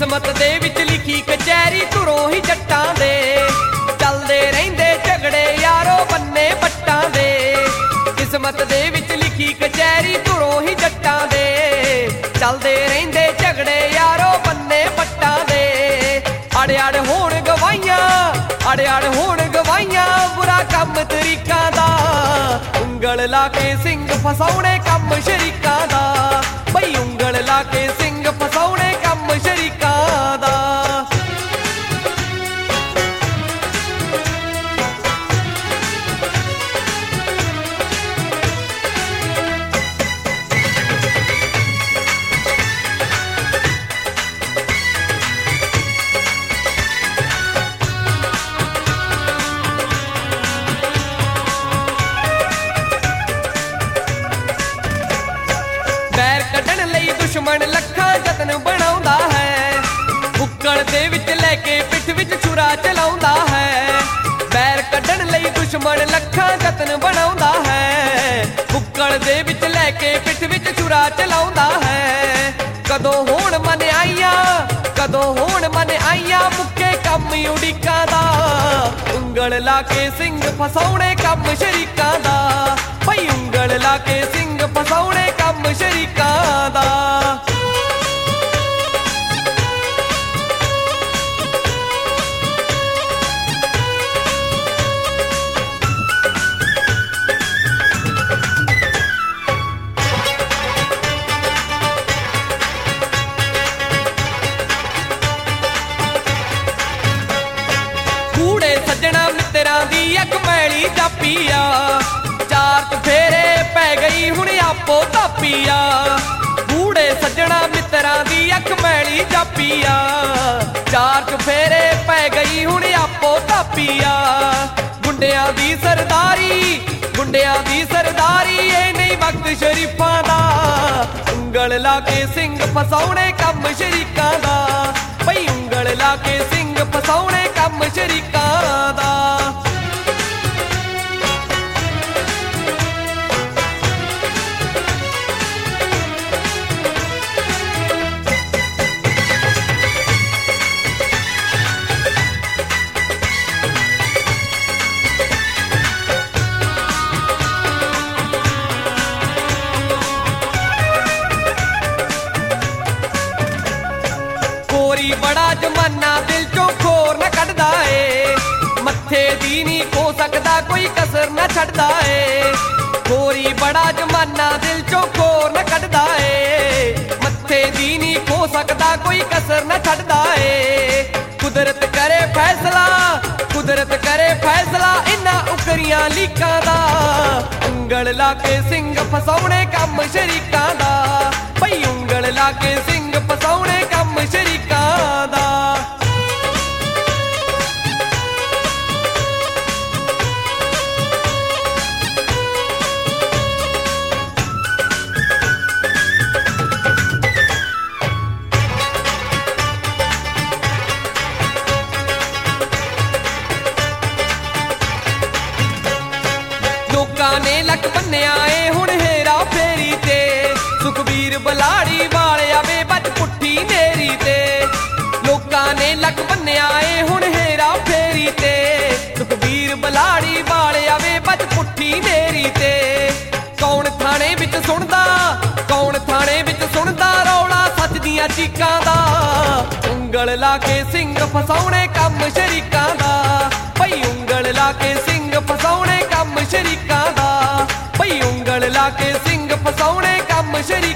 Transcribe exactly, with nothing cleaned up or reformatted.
ਕਿਸਮਤ ਦੇ ਵਿੱਚ ਲਿਖੀ ਕਚਹਿਰੀ ਧੁਰੋਂ ਹੀ ਜੱਟਾਂ ਦੇ ਚੱਲਦੇ ਰਹਿੰਦੇ ਝਗੜੇ ਯਾਰੋ ਬੰਨੇ ਪੱਟਾਂ ਦੇ ਕਿਸਮਤ ਦੇ ਵਿੱਚ ਲਿਖੀ ਕਚਹਿਰੀ ਧੁਰੋਂ ਹੀ ਜੱਟਾਂ ਦੇ ਚੱਲਦੇ ਰਹਿੰਦੇ ਝਗੜੇ ਯਾਰੋ ਬੰਨੇ ਪੱਟਾਂ ਦੇ ਅੜ ਅੜ ਹੋਣ ਗਵਾਈਆਂ ਅੜ ਅੜ ਹੋਣ ਗਵਾਈਆਂ ਬੁਰਾ ਕੰਮ ਤਰੀਕਾਂ ਦਾ ਉਂਗਲ ਲਾ ਕੇ ਸਿੰਘ ਫਸਾਉਣੇ ਕੰਮ ਸ਼ਰੀਕਾਂ ਦਾ ਬਈ ਉਂਗਲ ਲਾ ਕੇ ਸਿੰਘ ਫਸਾਉਣੇ ਕੰਮ ਸ਼ਰੀਕਾਂ ਦਾ ਕੱਢਣ ਲਈ ਦੁਸ਼ਮਣ ਲੱਖਾਂ ਯਤਨ ਬਣਾਉਂਦਾ ਹੈ ਬੁੱਕਲ ਦੇ ਵਿੱਚ ਲੈ ਕੇ ਪਿੱਠ ਵਿੱਚ ਛੁਰਾ ਚਲਾਉਂਦਾ ਹੈ ਬੈਰ ਕੱਢਣ ਲਈ ਦੁਸ਼ਮਣ ਲੱਖਾਂ ਯਤਨ ਬਣਾਉਂਦਾ ਹੈ ਬੁੱਕਲ ਦੇ ਵਿੱਚ ਲੈ ਕੇ ਪਿੱਠ ਵਿੱਚ ਛੁਰਾ ਚਲਾਉਂਦਾ ਹੈ ਕਦੋਂ ਹੋਣ ਮਨਿਆਈਆਂ ਕਦੋਂ ਹੋਣ ਮਨਿਆਈਆਂ ਮੁੱਕੇ ਕੰਮ ਉਡੀਕਾਂ ਦਾ ਉਂਗਲ ਲਾ ਕੇ ਸਿੰਘ ਫਸਾਉਣੇ ਕੰਮ ਸ਼ਰੀਕਾਂ ਦਾ ਬਈ ਉਂਗਲ ਲਾ ਕੇ ਸਿੰਘ ਫਸਾਉਣੇ ਕੰਮ ਸ਼ਰੀਕਾਂ ਦਾ ਕੂੜੇ ਸੱਜਣਾ ਮਿੱਤਰਾਂ ਦੀ ਇੱਕ ਮੈਲੀ ਚਾਪੀ ਆ ਚਾਰ ਚਫੇਰੇ ਪੈ ਗਈ ਹੁਣ ਆਪੋ ਧਾਪੀ ਆ ਕੂੜੇ ਸੱਜਣਾ ਮਿੱਤਰਾਂ ਦੀ ਅੱਖ ਮੈਲੀ ਚਾਪੀ ਆ ਚਾਰ ਚਫੇਰੇ ਪੈ ਗਈ ਹੁਣ ਆਪੋ ਧਾਪੀ ਆ ਗੁੰਡਿਆਂ ਦੀ ਸਰਦਾਰੀ ਗੁੰਡਿਆਂ ਦੀ ਸਰਦਾਰੀ ਇਹ ਨਹੀਂ ਵਕਤ ਸ਼ਰੀਫਾਂ ਦਾ ਉਂਗਲ ਲਾ ਕੇ ਸਿੰਘ ਫਸਾਉਣੇ ਕੰਮ ਸ਼ਰੀਕਾਂ ਦਾ ਬਈ ਉਂਗਲ ਲਾ ਕੇ ਸਿੰਘ ਫਸਾਉਣੇ ਕੰਮ ਸ਼ਰੀਕਾਂ ਦਾ ਬੜਾ ਜਮਾਨਾ ਦਿਲ ਚੋਂ ਖੋਰ ਨਾ ਕੱਢਦਾ ਏ ਮੱਥੇ ਦੀ ਨਹੀਂ ਖੋ ਸਕਦਾ ਕੋਈ ਕਸਰ ਨਾ ਛੱਡਦਾ ਏ ਖੋਰੀ ਬੜਾ ਜਮਾਨਾ ਦਿਲ ਚੋਂ ਖੋਰ ਨਾ ਕੱਢਦਾ ਏ ਮੱਥੇ ਦੀ ਨਹੀਂ ਖੋ ਸਕਦਾ ਕੋਈ ਕਸਰ ਨਾ ਛੱਡਦਾ ਏ ਕੁਦਰਤ ਕਰੇ ਫੈਸਲਾ ਕੁਦਰਤ ਕਰੇ ਫੈਸਲਾ ਇਨ੍ਹਾਂ ਉਕਰੀਆਂ ਲੀਕਾਂ ਦਾ ਉਂਗਲ ਲਾ ਕੇ ਸਿੰਘ ਫਸਾਉਣੇ ਕੰਮ ਸ਼ਰੀਕਾਂ ਦਾ ਬਈ ਉਂਗਲ ਲਾ ਕੇ ਸਿੰਘ ਫਸਾਉਣੇ ਕੰਮ ਸ਼ਰੀਕਾਂ ਦਾ ਲੋਕਾਂ ਨੇ ਲੱਕ ਬੰਨਿਆ ਏ ਹੁਣ ਹੇਰਾ ਫੇਰੀ ਤੇ ਸੁਖਬੀਰ ਬਲਾੜੀ ਵਾਲਿਆ ਵੇ ਬੱਜ ਪੁੱਠੀ ਨੇਰੀ ਤੇ ਲੋਕਾਂ ਨੇ ਲੱਕ ਬੰਨਿਆ ਏ ਹੁਣ ਹੇਰਾ ਫੇਰੀ ਤੇ ਸੁਖਬੀਰ ਬਲਾੜੀ ਵਾਲਿਆ ਵੇ ਬੱਜ ਪੁੱਠੀ ਨੇਰੀ ਤੇ ਕੌਣ ਥਾਣੇ ਵਿੱਚ ਸੁਣਦਾ ਕੌਣ ਥਾਣੇ ਵਿੱਚ ਸੁਣਦਾ ਰੌਲਾ ਸੱਚ ਦੀਆਂ ਚੀਕਾਂ ਦਾ ਉਂਗਲ ਲਾ ਕੇ ਸਿੰਘ ਫਸਾਉਣੇ ਕੰਮ ਸ਼ਰੀਕਾਂ ਦਾ ਬਈ ਉਂਗਲ ਲਾ ਕੇ ਸਿੰਘ ਫਸਾਉਣੇ ਕੰਮ ਸ਼ਰੀਕਾਂ ਦਾ ਬਈ ਉਂਗਲ ਲਾ ਕੇ ਸਿੰਘ ਫਸਾਉਣੇ ਕੰਮ ਸ਼ਰੀਕਾਂ